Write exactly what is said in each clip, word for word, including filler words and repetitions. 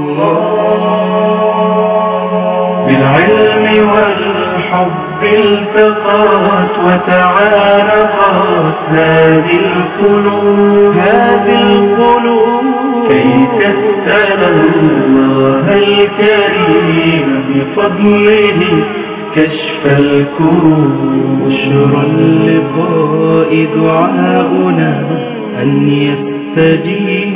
بالعلم والحب التقت وتعارفت هذه القلوب هذه القلوب كي تسأل الله الكريم بفضله كشف الكروب. بشرى اللقاء دعاؤنا أن يستجيب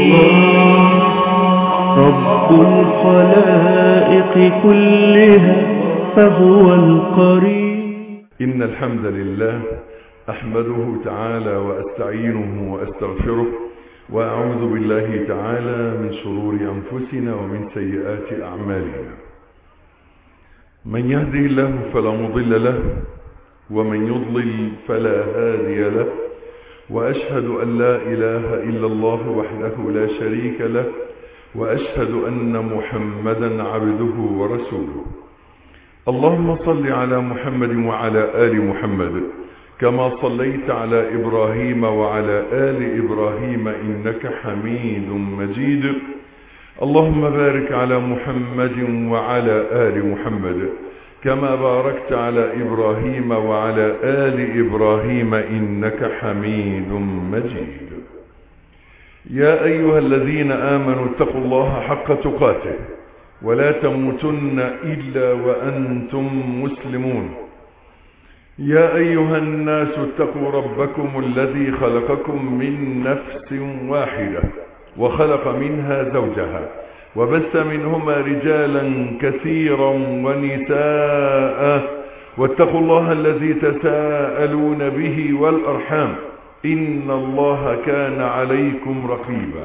رب الخلائق كلها فهو القريب. إن الحمد لله أحمده تعالى وأستعينه وأستغفره وأعوذ بالله تعالى من شرور أنفسنا ومن سيئات أعمالنا. من يهده الله فلا مضل له ومن يضلل فلا هادي له، وأشهد أن لا إله إلا الله وحده لا شريك له، وأشهد أن محمدا عبده ورسوله. اللهم صل على محمد وعلى آل محمد كما صليت على إبراهيم وعلى آل إبراهيم إنك حميد مجيد. اللهم بارك على محمد وعلى آل محمد كما باركت على إبراهيم وعلى آل إبراهيم إنك حميد مجيد. يا أيها الذين آمنوا اتقوا الله حق تقاته ولا تموتن إلا وأنتم مسلمون. يا أيها الناس اتقوا ربكم الذي خلقكم من نفس واحدة وخلق منها زوجها وبث منهما رجالا كثيرا ونساء، واتقوا الله الذي تساءلون به والأرحام إن الله كان عليكم رقيبا.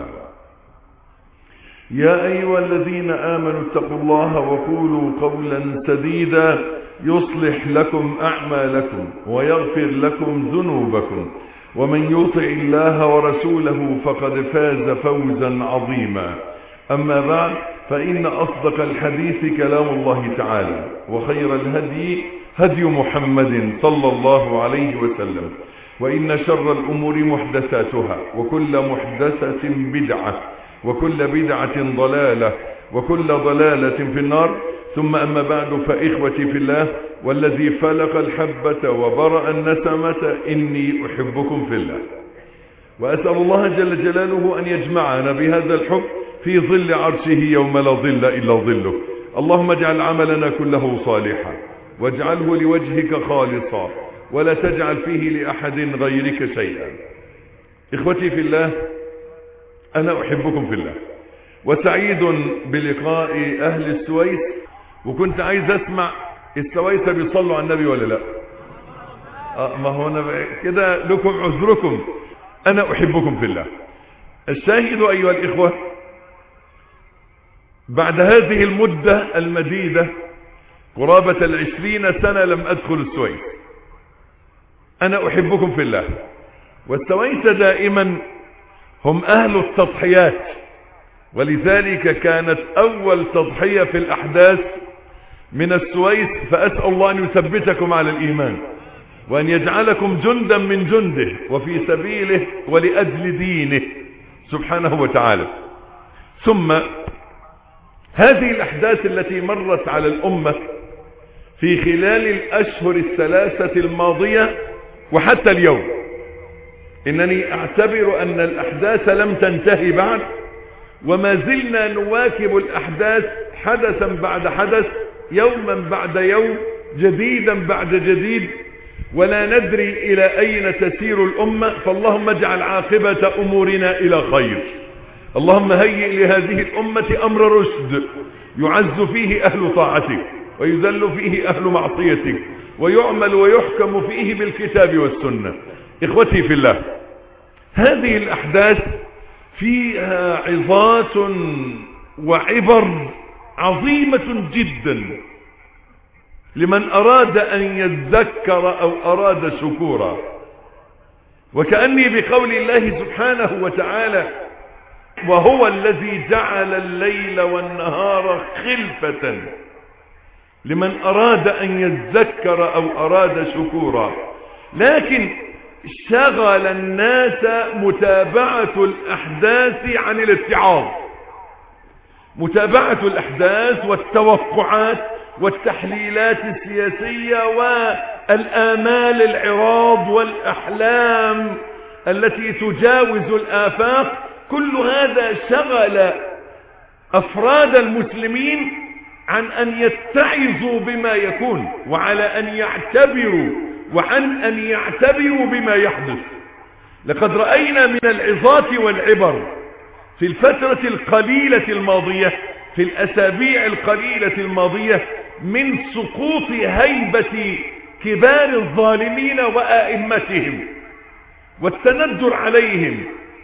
يا أيها الذين آمنوا اتقوا الله وقولوا قولا سديدا يصلح لكم أعمالكم ويغفر لكم ذنوبكم، ومن يطع الله ورسوله فقد فاز فوزا عظيما. أما بعد، فإن أصدق الحديث كلام الله تعالى، وخير الهدي هدي محمد صلى الله عليه وسلم، وإن شر الأمور محدثاتها، وكل محدثة بدعة، وكل بدعة ضلالة، وكل ضلالة في النار. ثم أما بعد، فإخوتي في الله والذي فلق الحبة وبرأ النسمة إني أحبكم في الله، وأسأل الله جل جلاله أن يجمعنا بهذا الحب في ظل عرشه يوم لا ظل إلا ظله. اللهم اجعل عملنا كله صالحا واجعله لوجهك خالصا ولا تجعل فيه لأحد غيرك شيئا. إخوتي في الله، أنا أحبكم في الله وسعيد بلقاء أهل السويس، وكنت عايز أسمع السويسة بيصلوا على النبي ولا لا؟ آه ما هو أنا كده لكم عذركم، أنا أحبكم في الله. الشاهد أيها الإخوة، بعد هذه المدة المديدة قرابة العشرين سنة لم أدخل السويس. أنا أحبكم في الله، والسويس دائما هم أهل التضحيات، ولذلك كانت أول تضحية في الأحداث من السويس، فأسأل الله أن يثبتكم على الإيمان وأن يجعلكم جندا من جنده وفي سبيله ولأجل دينه سبحانه وتعالى. ثم هذه الأحداث التي مرت على الأمة في خلال الأشهر الثلاثة الماضية وحتى اليوم، إنني أعتبر أن الأحداث لم تنتهي بعد، وما زلنا نواكب الأحداث حدثا بعد حدث، يوما بعد يوم، جديدا بعد جديد، ولا ندري إلى أين تسير الأمة. فاللهم اجعل عاقبة أمورنا إلى خير. اللهم هيئ لهذه الأمة أمر رشد يعز فيه أهل طاعتك ويذل فيه أهل معصيتك ويعمل ويحكم فيه بالكتاب والسنة. إخوتي في الله، هذه الأحداث فيها عظات وعبر عظيمة جدا لمن أراد أن يذكر أو أراد شكورا. وكأني بقول الله سبحانه وتعالى: وهو الذي جعل الليل والنهار خلفة لمن أراد أن يذكر أو أراد شكورا. لكن شغل الناس متابعة الأحداث عن الاتعاظ، متابعة الأحداث والتوقعات والتحليلات السياسية والآمال العراض والأحلام التي تجاوز الآفاق، كل هذا شغل أفراد المسلمين عن أن يتعظوا بما يكون، وعلى أن يعتبروا وعن أن يعتبروا بما يحدث. لقد رأينا من العظات والعبر في الفترة القليلة الماضية، في الأسابيع القليلة الماضية، من سقوط هيبة كبار الظالمين وآئمتهم والتندر عليهم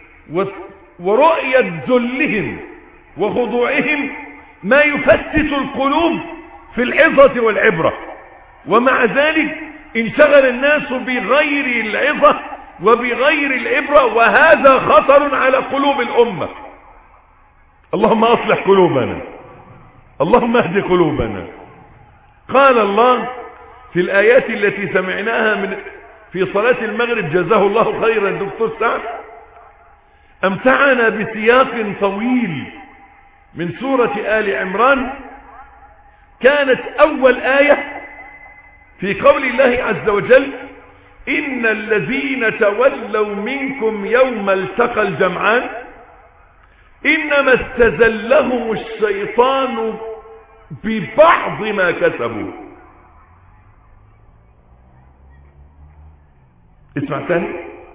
ورؤية ذلهم وخضوعهم، ما يفتت القلوب في العظة والعبرة. ومع ذلك انشغل الناس بغير العظة وبغير العبرة، وهذا خطر على قلوب الأمة. اللهم أصلح قلوبنا، اللهم اهد قلوبنا. قال الله في الآيات التي سمعناها من في صلاة المغرب، جزاه الله خيرا دكتور سعد، أمتعنا بسياق طويل من سورة آل عمران. كانت أول آية في قول الله عز وجل: إن الذين تولوا منكم يوم التقى الجمعان إنما استزلهم الشيطان ببعض ما كسبوا. اسمع تاني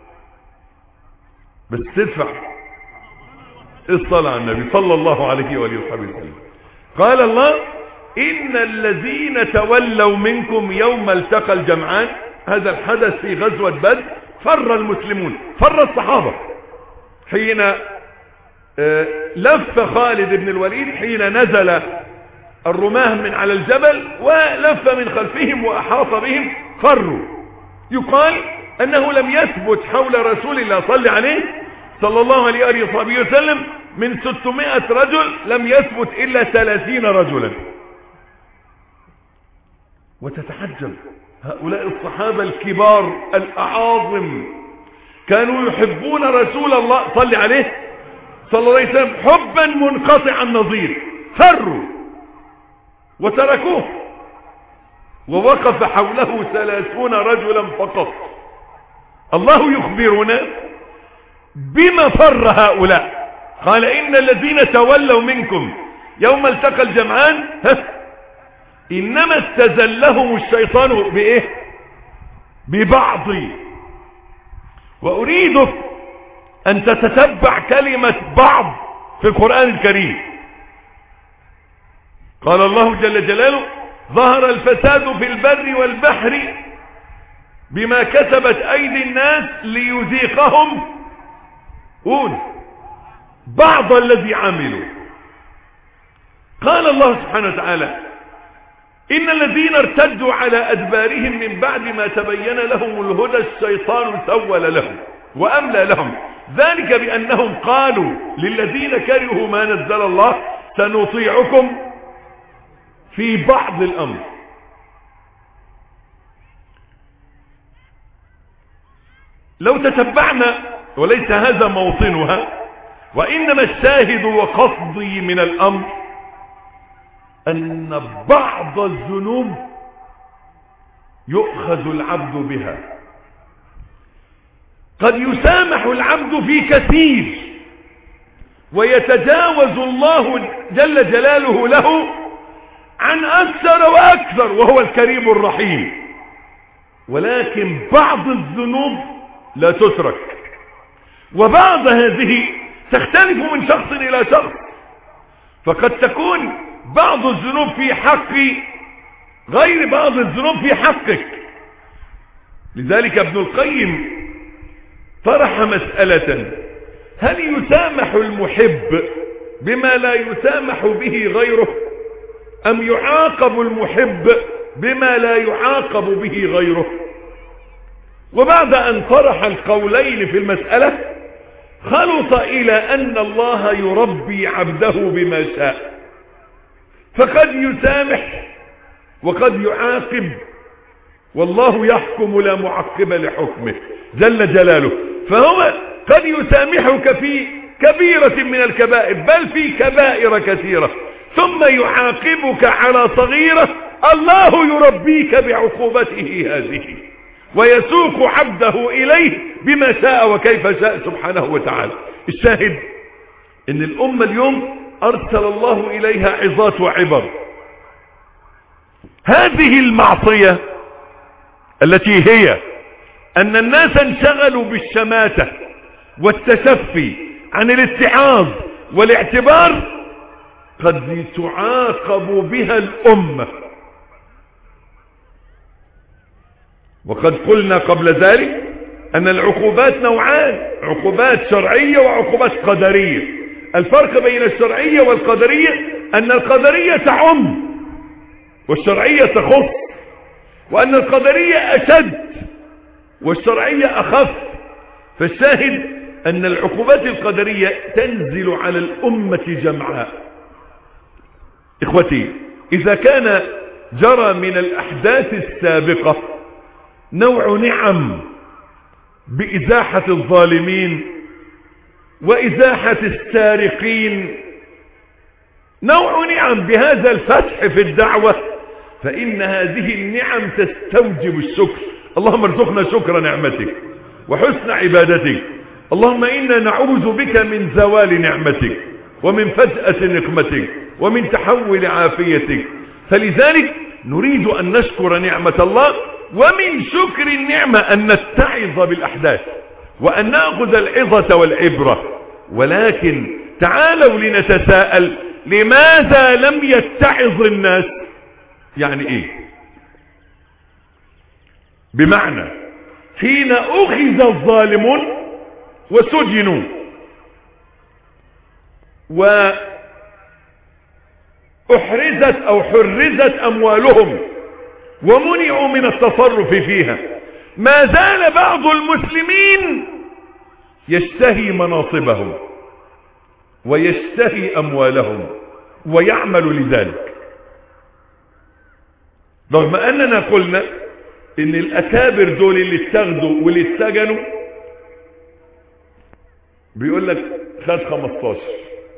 بس تدفع الصلاة على النبي صلى الله عليه وآله وصحبه وسلم. قال الله: إن الذين تولوا منكم يوم التقى الجمعان، هذا الحدث في غزوة بدر. فر المسلمون، فر الصحابة حين لف خالد بن الوليد، حين نزل الرماه من على الجبل ولف من خلفهم وأحاط بهم، فروا. يقال أنه لم يثبت حول رسول الله صلى عليه صلى الله عليه وآله وصحبه وسلم من ستمائة رجل لم يثبت إلا ثلاثين رجلا. وتتعجب، هؤلاء الصحابة الكبار الأعاظم كانوا يحبون رسول الله صلى عليه صلى الله عليه وسلم حبا منقطع النظير، فروا وتركوه، ووقف حوله ثلاثون رجلا فقط. الله يخبرنا بما فر هؤلاء. قال: إن الذين تولوا منكم يوم التقى الجمعان إنما استزلهم الشيطان بإيه؟ ببعض. وأريدك أن تتتبع كلمة بعض في القرآن الكريم. قال الله جل جلاله: ظهر الفساد في البر والبحر بما كسبت أيدي الناس ليذيقهم قول بعض الذي عملوا. قال الله سبحانه وتعالى: إن الذين ارتدوا على أدبارهم من بعد ما تبين لهم الهدى الشيطان سول لهم وأملى لهم ذلك بأنهم قالوا للذين كرهوا ما نزل الله سنطيعكم في بعض الأمر. لو تتبعنا، وليس هذا موطنها، وإنما الشاهد وقصدي من الأمر أن بعض الذنوب يؤخذ العبد بها. قد يسامح العبد في كثير ويتجاوز الله جل جلاله له عن أكثر وأكثر، وهو الكريم الرحيم. ولكن بعض الذنوب لا تترك، وبعض هذه تختلف من شخص إلى شخص. فقد تكون بعض الذنوب في حقي غير بعض الذنوب في حقك. لذلك ابن القيم طرح مسألة: هل يسامح المحب بما لا يسامح به غيره، أم يعاقب المحب بما لا يعاقب به غيره؟ وبعد أن طرح القولين في المسألة خلط إلى أن الله يربي عبده بما شاء، فقد يسامح وقد يعاقب، والله يحكم لا معقب لحكمه جل جلاله. فهو قد يسامحك في كبيرة من الكبائر، بل في كبائر كثيرة، ثم يعاقبك على صغيرة، الله يربيك بعقوبته هذه ويسوق عبده إليه بما شاء وكيف شاء سبحانه وتعالى. الشاهد ان الأمة اليوم أرسل الله إليها عظات وعبر. هذه المعصية التي هي أن الناس انشغلوا بالشماتة والتشفي عن الاتعاظ والاعتبار قد تعاقب بها الأمة. وقد قلنا قبل ذلك أن العقوبات نوعان، عقوبات شرعية وعقوبات قدرية. الفرق بين الشرعية والقدرية أن القدرية تعم والشرعية تخص، وأن القدرية أشد والشرعية أخف. فالشاهد أن العقوبات القدرية تنزل على الأمة جمعاء. إخوتي، إذا كان جرى من الأحداث السابقة نوع نعم بإزاحة الظالمين وإزاحة السارقين، نوع نعم بهذا الفتح في الدعوة، فإن هذه النعم تستوجب الشكر. اللهم ارزقنا شكر نعمتك وحسن عبادتك. اللهم إنا نعوذ بك من زوال نعمتك ومن فجأة نقمتك ومن تحول عافيتك. فلذلك نريد أن نشكر نعمة الله، ومن شكر النعمة أن نتعظ بالأحداث وأن نأخذ العظة والعبرة. ولكن تعالوا لنتساءل، لماذا لم يتعظ الناس؟ يعني ايه؟ بمعنى حين أخذ الظالمون وسجنوا وأحرزت أو حرزت أموالهم ومنعوا من التصرف فيها، ما زال بعض المسلمين يشتهي مناصبهم ويشتهي أموالهم ويعمل لذلك، رغم أننا قلنا إن الأكابر دول اللي اتخذوا واللي اتسجنوا بيقول لك خد خمستاشر،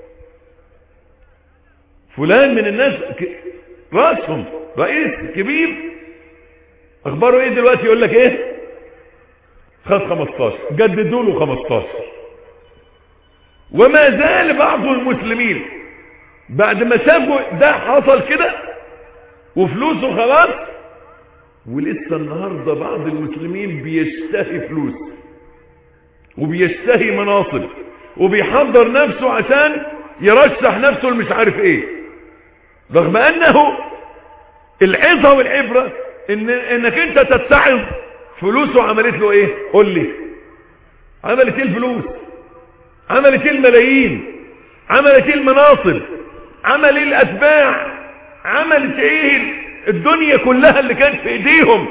فلان من الناس رأسهم رئيس كبير اخباره ايه دلوقتي؟ يقول لك ايه؟ خد خمستاشر، جددوا له خمستاشر. وما زال بعض المسلمين بعد ما شافوا ده حصل كده وفلوسه خلاص، ولسه النهارده بعض المسلمين بيشتهي فلوس وبيشتهي مناصب وبيحضر نفسه عشان يرشح نفسه المش عارف ايه، رغم انه العظة والعبرة إن انك انت تتعظ. فلوسه عملت له ايه؟ قل لي، عملت ايه الفلوس؟ عملت ايه الملايين؟ عملت ايه المناصب؟ عمل ايه الاتباع؟ عملت ايه الدنيا كلها اللي كانت في ايديهم؟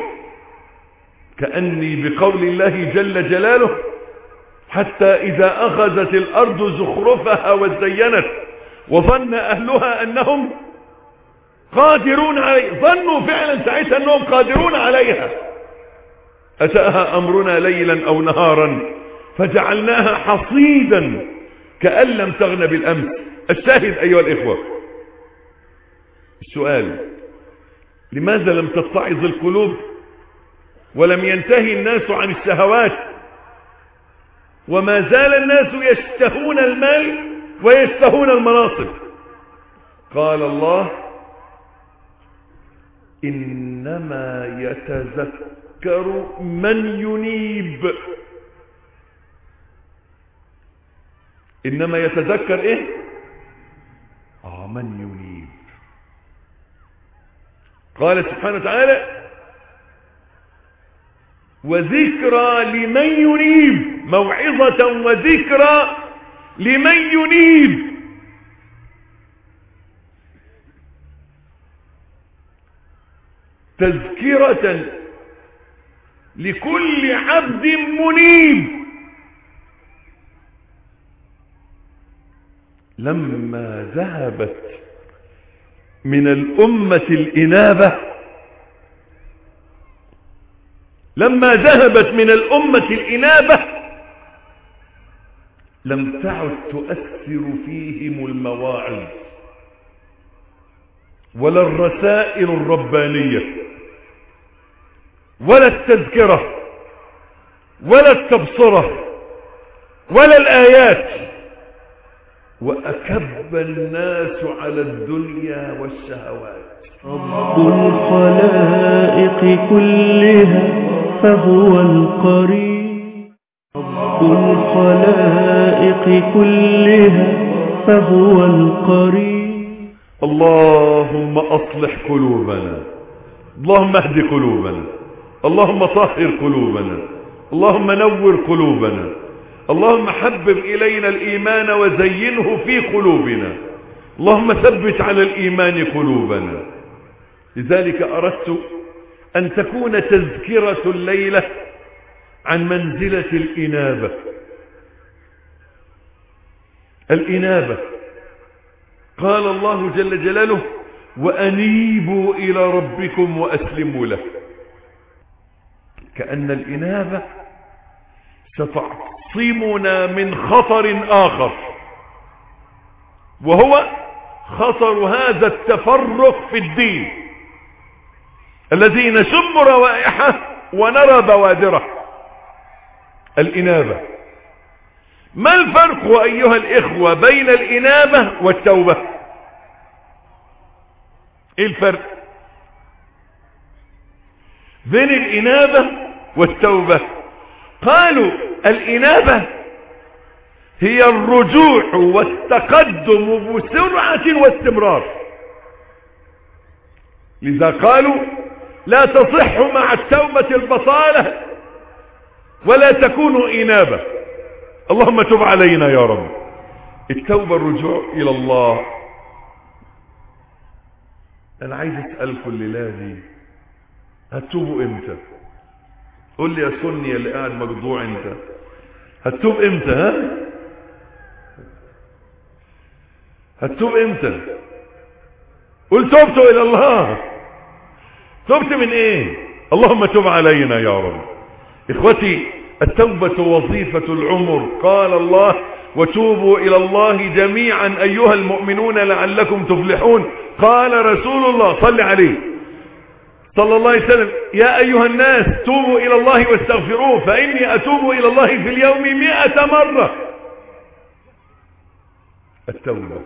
كأني بقول الله جل جلاله حتى إذا أخذت الأرض زخرفها وزينت وظن أهلها أنهم قادرون عليها، ظنوا فعلا ساعتها أنهم قادرون عليها، أتاها أمرنا ليلا أو نهارا فجعلناها حصيدا كأن لم تغن بالأمس. الشاهد أيها الإخوة، السؤال: لماذا لم تتعظ القلوب ولم ينتهي الناس عن الشهوات وما زال الناس يشتهون المال ويشتهون المناصب؟ قال الله: إنما يتذكر من ينيب. إنما يتذكر إيه؟ آه من ينيب. قال سبحانه وتعالى: وذكرى لمن ينيب، موعظة وذكرى لمن ينيب. تذكرة لكل عبد منيب. لما ذهبت من الأمة الإنابة لما ذهبت من الأمة الإنابة لم تعد تؤثر فيهم المواعظ ولا الرسائل الربانية ولا التذكرة ولا التبصرة ولا الآيات، وأكب الناس على الدنيا والشهوات. رب الخلائق كلها فهو القريب، رب الخلائق كلها فهو القريب. اللهم أصلح قلوبنا، اللهم اهد قلوبنا، اللهم طهر قلوبنا، اللهم نور قلوبنا، اللهم حبب إلينا الإيمان وزينه في قلوبنا، اللهم ثبت على الإيمان قلوبنا. لذلك أردت أن تكون تذكرة الليلة عن منزلة الإنابة. الإنابة قال الله جل جلاله: وأنيبوا إلى ربكم وأسلموا له. كأن الإنابة ستعصمنا من خطر آخر، وهو خطر هذا التفرق في الدين الذي نشم روائحه ونرى بوادره. الإنابة. ما الفرق أيها الإخوة بين الإنابة والتوبة؟ إيه الفرق بين الإنابة والتوبة؟ قالوا الإنابة هي الرجوع والتقدم بسرعة واستمرار. لذا قالوا لا تصح مع التوبة البطالة ولا تكون إنابة. اللهم تب علينا يا رب. التوبة الرجوع إلى الله. أنا عايز أسألكم الليلة دي، هتتوبوا إمتى؟ قول لي يا سني اللي قاعد مقضوع انت، هتتوب امتى؟ ها هتتوب امتى؟ قل تبت الى الله. تبت من ايه؟ اللهم تب علينا يا رب. اخوتي، التوبة وظيفة العمر. قال الله: وتوبوا الى الله جميعا ايها المؤمنون لعلكم تفلحون. قال رسول الله صلى عليه صلى الله عليه وسلم: يا أيها الناس توبوا إلى الله واستغفروه فإني أتوب إلى الله في اليوم مئة مرة. التوبة.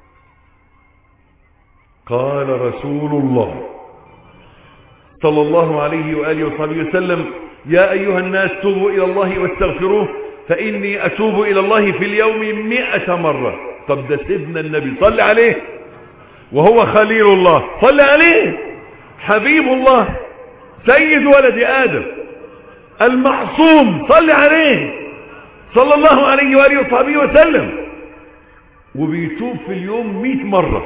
قال رسول الله صلى الله عليه وآله وصحبه وسلم: يا أيها الناس توبوا إلى الله واستغفروه فإني أتوب إلى الله في اليوم مئة مرة. طب ده سيدنا النبي صلى عليه، وهو خليل الله، صلى عليه، حبيب الله، سيد ولد آدم، المعصوم، صلى عليه صلى الله عليه وآله وصحبه وسلم، وبيتوب في اليوم مئة مرة.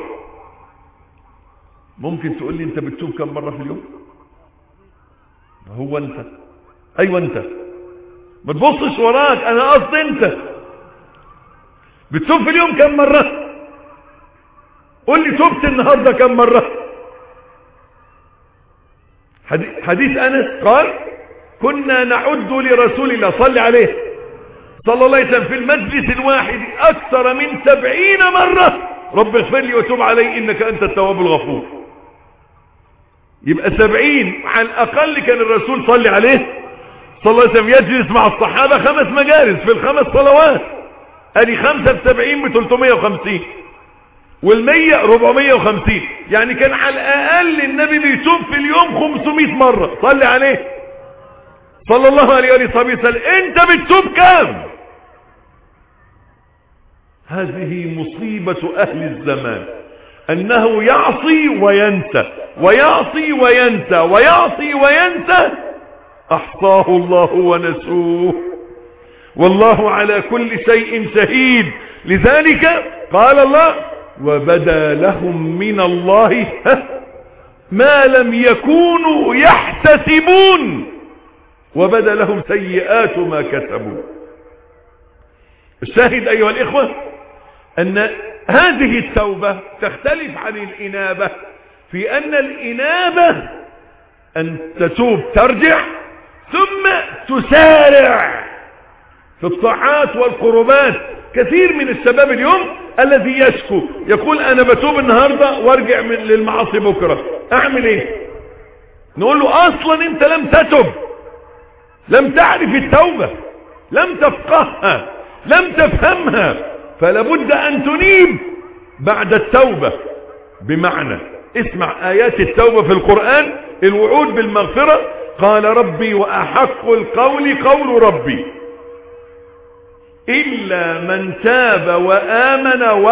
ممكن تقول لي انت بتتوب كم مرة في اليوم؟ هو انت، ايوه انت، ما تبصش وراك، انا قصدي انت بتتوب في اليوم كم مرة؟ قول لي توبت النهاردة كم مرة؟ حديث أنس قال: كنا نعد لرسول الله صلى عليه صلى الله عليه وسلم في المجلس الواحد أكثر من سبعين مرة: رب اغفر لي وتوب علي إنك أنت التواب الغفور. يبقى سبعين على الأقل. كان الرسول صلى عليه صلى الله عليه وسلم يجلس مع الصحابة خمس مجالس في الخمس صلوات، أدي خمسة بسبعين بثلاثمائة وخمسين، والمية ربعمائة وخمسين. يعني كان على الأقل النبي بيتوب في اليوم خمسمائة مرة. صلي عليه صلى الله عليه وآله وسلم. انت بتتوب كام؟ هذه مصيبة أهل الزمان، أنه يعصي وينسى ويعصي وينسى ويعصي وينسى. أحصاه الله ونسوه، والله على كل شيء شهيد. لذلك قال الله: وبدا لهم من الله ما لم يكونوا يحتسبون وبدا لهم سيئات ما كسبوا. الشاهد أيها الإخوة أن هذه التوبة تختلف عن الإنابة في أن الإنابة أن تتوب ترجع ثم تسارع في الطاعات والقربات كثير من الشباب اليوم الذي يشكو يقول انا بتوب النهاردة وارجع من للمعاصي بكرة، اعمل ايه؟ نقول له اصلا انت لم تتب، لم تعرف التوبة، لم تفقهها، لم تفهمها، فلابد ان تنيب بعد التوبة. بمعنى اسمع ايات التوبة في القرآن، الوعود بالمغفرة، قال ربي واحق القول قول ربي إلا من تاب وآمن و...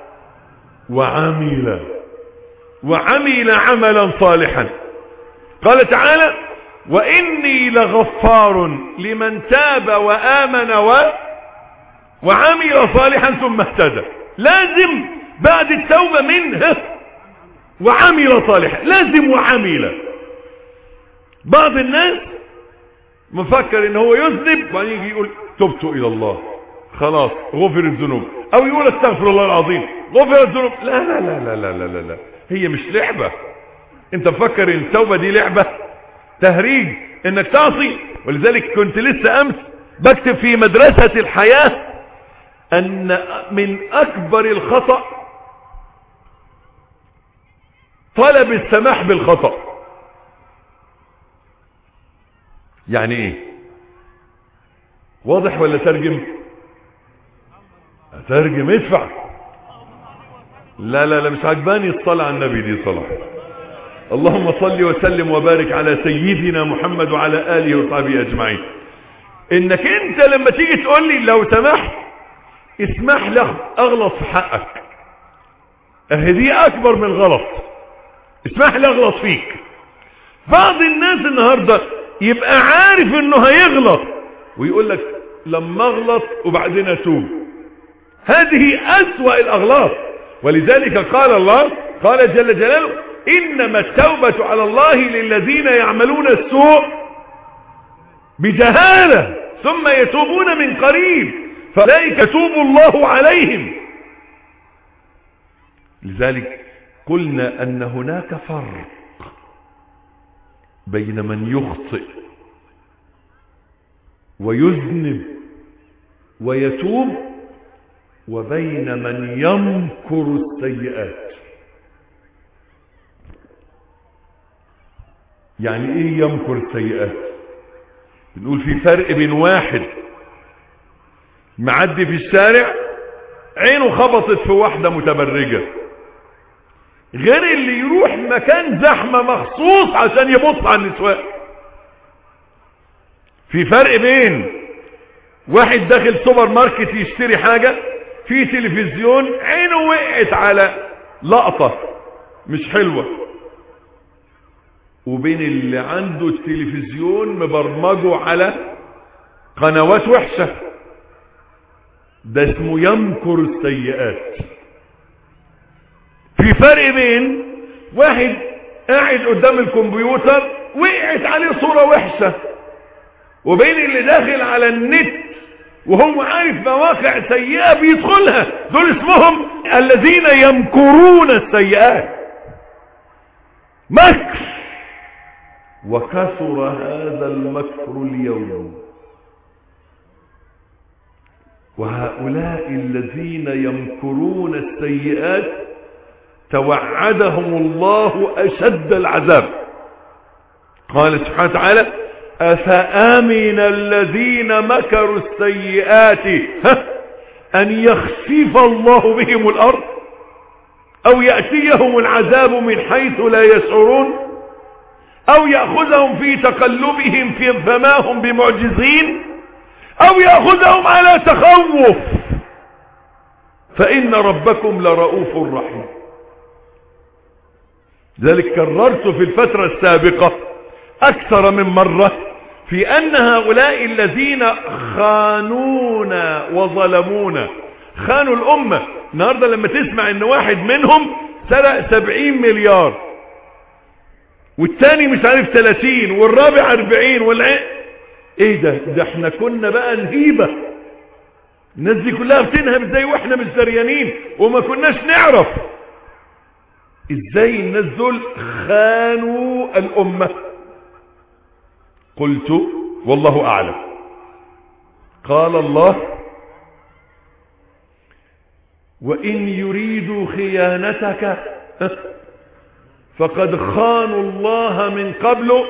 وعمل وعمل عملا صالحا. قال تعالى وإني لغفار لمن تاب وآمن و... وعمل صالحا ثم اهتدى. لازم بعد التوبة منه وعمل صالحا، لازم وعمل. بعض الناس مفكر ان هو يذنب وبعدين يجي يقول تبت الى الله خلاص غفر الذنوب، او يقول استغفر الله العظيم غفر الذنوب. لا لا لا لا لا لا لا هي مش لعبة. انت مفكر ان التوبة دي لعبة تهريج انك تعصي. ولذلك كنت لسه امس بكتب في مدرسة الحياة ان من اكبر الخطأ طلب السماح بالخطأ. يعني ايه؟ واضح ولا ترجم؟ ترجم ادفع. لا لا لا مش عجباني الصلاة على النبي دي صلاة. اللهم صل وسلم وبارك على سيدنا محمد وعلى آله وصحبه أجمعين. انك انت لما تيجي تقول لي لو سمحت اسمح لي اغلط في حقك، اهي دي اكبر من غلط. اسمح لي اغلط فيك. بعض الناس النهاردة يبقى عارف انه هيغلط ويقول لك لما اغلط وبعدين اتوب. هذه اسوأ الاغلاط. ولذلك قال الله، قال جل جلاله انما التوبة على الله للذين يعملون السوء بجهالة ثم يتوبون من قريب فأولئك يتوب الله عليهم. لذلك قلنا ان هناك فرق بين من يخطئ ويذنب ويتوب وبين من يمكر السيئات. يعني ايه يمكر السيئات؟ بنقول في فرق بين واحد معدي في الشارع عينه خبطت في واحدة متبرجة، غير اللي يروح مكان زحمة مخصوص عشان يبص على النسوان. في فرق بين واحد داخل سوبر ماركت يشتري حاجة في تلفزيون عينه وقعت على لقطة مش حلوة، وبين اللي عنده التلفزيون مبرمجه على قنوات وحشة. ده اسمه يمكر السيئات. في فرق بين واحد قاعد قدام الكمبيوتر وقعت عليه صورة وحشة، وبين اللي داخل على النت وهو عارف مواقع سيئة بيدخلها. دول اسمهم الذين يمكرون السيئات. مكر، وكثر هذا المكر اليوم. وهؤلاء الذين يمكرون السيئات توعدهم الله أشد العذاب. قال سبحانه وتعالى أفأمن الذين مكروا السيئات أن يخسف الله بهم الأرض أو يأتيهم العذاب من حيث لا يشعرون أو يأخذهم في تقلبهم في فما هم بمعجزين أو يأخذهم على تخوف فإن ربكم لرؤوف رحيم. ذلك كررت في الفترة السابقة أكثر من مرة في أن هؤلاء الذين خانونا وظلمونا خانوا الأمة. النهاردة لما تسمع أن واحد منهم سرق سبعين مليار والتاني مش عارف ثلاثين والرابع أربعين والع... ايه ده ده احنا كنا بقى نهيبة. الناس دي كلها بتنهب ازاي واحنا مش دريانين وما كناش نعرف ازاي الناس دول خانوا الأمة. قلت والله أعلم. قال الله وإن يريدوا خيانتك فقد خانوا الله من قبل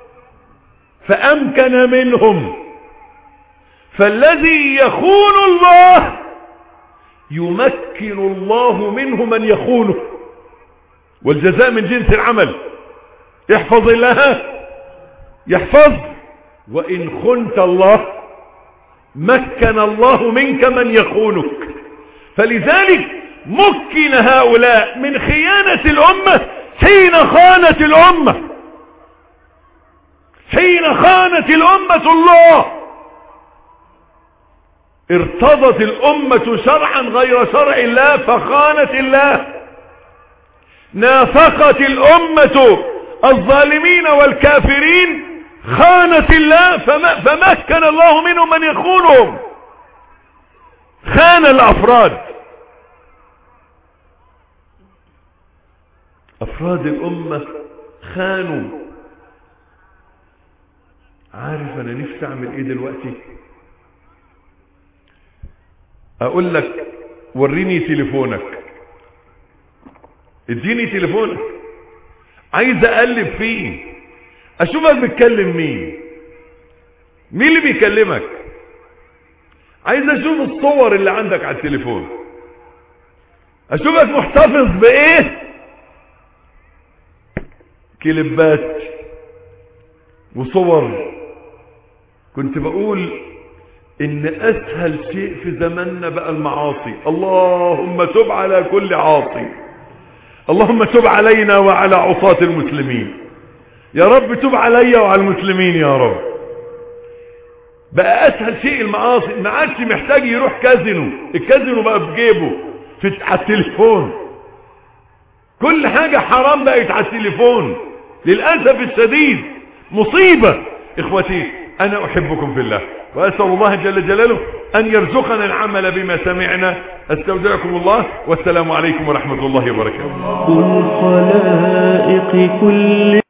فأمكن منهم. فالذي يخون الله يمكن الله منه من يخونه، والجزاء من جنس العمل. احفظ الله يحفظ، وإن خنت الله مكن الله منك من يخونك. فلذلك مكن هؤلاء من خيانة الأمة حين خانت الأمة، حين خانت الأمة الله. ارتضت الأمة شرعا غير شرع الله فخانت الله. نافقت الأمة الظالمين والكافرين خانت الله فمكن الله منهم من يخونهم. خان الأفراد، أفراد الأمة خانوا. عارف أنا نفسي أعمل إيه دلوقتي؟ أقول لك وريني تليفونك، اديني تليفونك، عايز أقلب فيه أشوفك بتكلم مين، مين اللي بيكلمك. عايز أشوف الصور اللي عندك على التليفون، أشوفك محتفظ بإيه، كليبات وصور. كنت بقول إن أسهل شيء في زماننا بقى المعاصي. اللهم تب على كل عاصي، اللهم تب علينا وعلى عصاة المسلمين، يا رب تب علي وعلى المسلمين يا رب. بقى أسهل شيء المعاصي، ما عادش محتاج يروح كازينو، الكازينو بقى في جيبه في على التليفون. كل حاجة حرام بقت على التليفون للأسف الشديد، مصيبة. إخوتي أنا أحبكم في الله، وأسأل الله جل جلاله أن يرزقنا العمل بما سمعنا. أستودعكم الله، والسلام عليكم ورحمة الله وبركاته. الخلائق كل